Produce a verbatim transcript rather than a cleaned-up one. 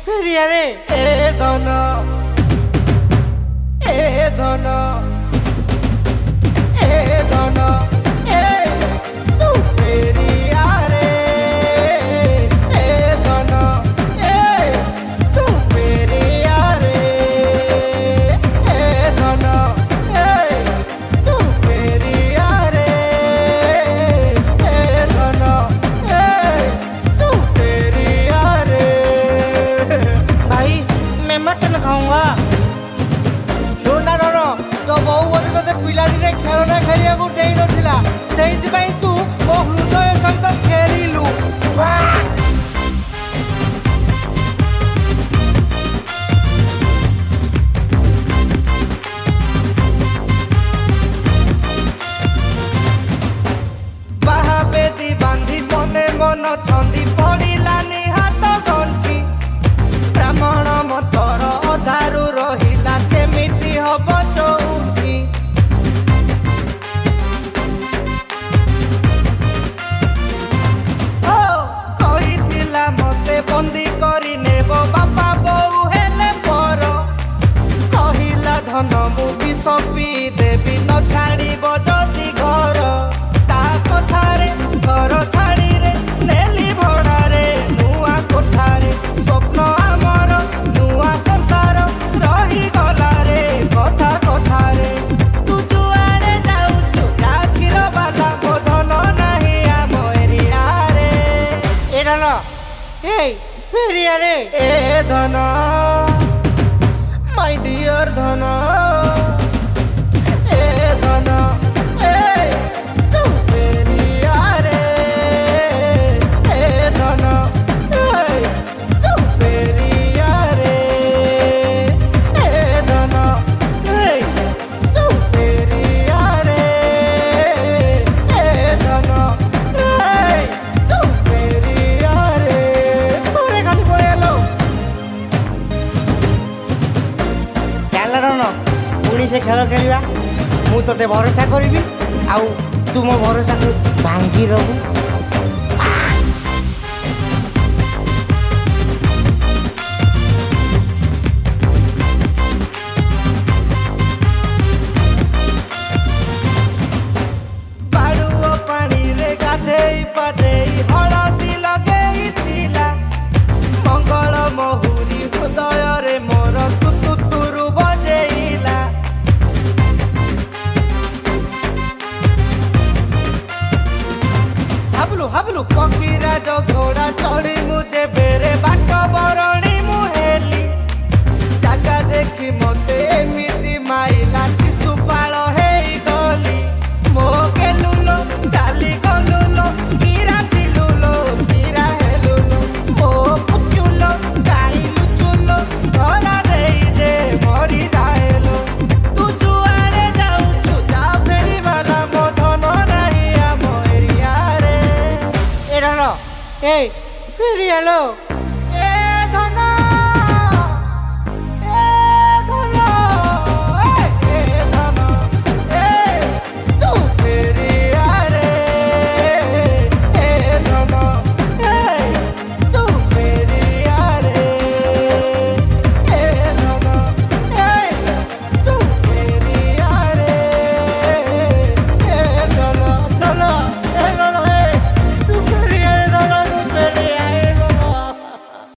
ফেরিয়া রে এ ধন এ ধন এ ধন এ তু ফেরিয়া রে এ ধন এ তু ফেরিয়া রে এ ধন এ তু ফেরিয়া রে এ ধন এ तू फेरिया रे भाई मैं मटन खाऊंगा सुना न तो बहु बोली तो पिलाटी खेलना खेलिया को दे नथिला सेहिति पई तू मो हृदय सहित खेलिलु बाहाबेदी बांधी मने मन छंदी पड़िलानी हाथ गंठी ब्राह्मण मतर अधारू रहिला केमिति हब चौठी ओ कहिथिला मते बंदी करी नेब बापा बोउ हेले पर कहिला धन मु विष पी देवी न छाड़िब जदि घर ता कथारे घर छाड़ी रे नेली भड़ारे नुआ कोठारे स्वप्न आमर नुआ संसार रही गला रे कथा कथारे तू जुआरे जाउछु आखिर बाला मो धन नाही आम एरिया रे ए धन ए फेरिया रे ए धन माय डियर धन ए धन ए तू फेरिया रे ए धन ए तू फेरिया रे ए धन ए तू फेरिया रे ए धन ए तू फेरिया रे तोरे खाली पळेलो ଚାଲ ରନ ପୁଣି ସେ ଖେଳ ଖେଳିବା ମୁଁ ତତେ ଭରସା କରିବି ଆଉ ତୁ ମୋ ଭରସାକୁ ଭାଙ୍ଗି ରହୁ ବାଡୁଅ ପାଣିରେ ଗାଧେଇ ପାଧେଇ ହଳଦୀ ଲଗେଇଥିଲା ମଙ୍ଗଳ ମହୁରୀ ହୃଦୟରେ ମୋର ତୁତୁତୁରୁ ବଜେଇଲା ହାବଲୁ ହାବଲୁ ପକ୍ଷୀରାଜ ଘୋଡ଼ା ଚଢ଼ି ମୁଁ ଯେବେରେ ବାଟ ବରଣୀ ମୁଁ ହେଲି ଜାଗା ଦେଖି ମତେ ଏମିତି ମାଇଲା ଶିଶୁପାଳ ହେଇଗଲି ମୋ ଗେଲୁଲୋ ଚାଲି ଗଲୁଲୋ କିରା ଥିଲୁଲୋ କିରା ହେଲୁଲୋ ମୋ ପୁଚୁଲୋ ଗାଇଲୁ ଚୁଲୋ ଧରା ଦେଇ ଦେ ମରି ଯାଏଲୋ ତୁ ଯୁଆଡ଼େ ଯାଉଛୁ ଯା ଫେରିବାଲା ମୋ ଧନ ନାହିଁ ଆମ ଏରିଆରେ ଏ ଧନ ଏ ଫେରିଆଲୋ